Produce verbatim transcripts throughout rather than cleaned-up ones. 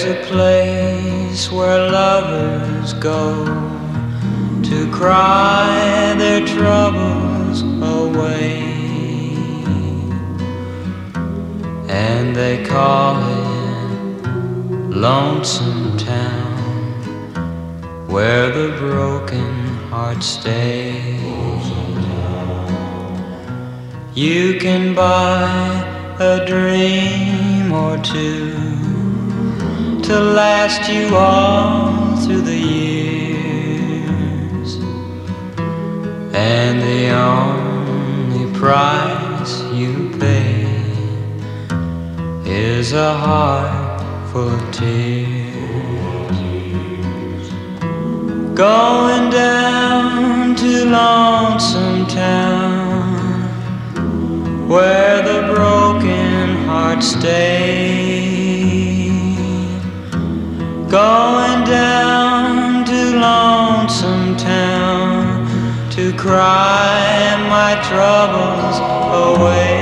There's a place where lovers go to cry their troubles away, and they call it Lonesome Town, where the broken hearts stay. You can buy a dream or two to last you all through the years, and the only price you pay is a heart full of tears. Going down to Lonesome Town, where the broken hearts stay. Going down to Lonesome Town to cry my troubles away.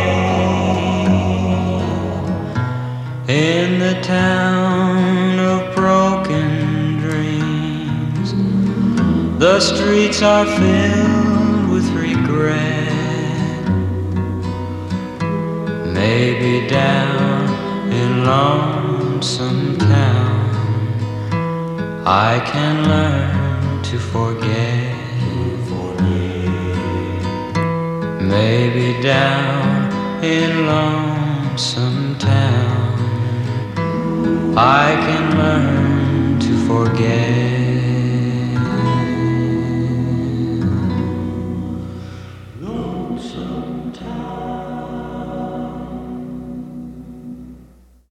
In the town of broken dreams, the streets are filled with regret. Maybe down in Lonesome Town I can learn to forget. Maybe down in Lonesome Town I can learn to forget.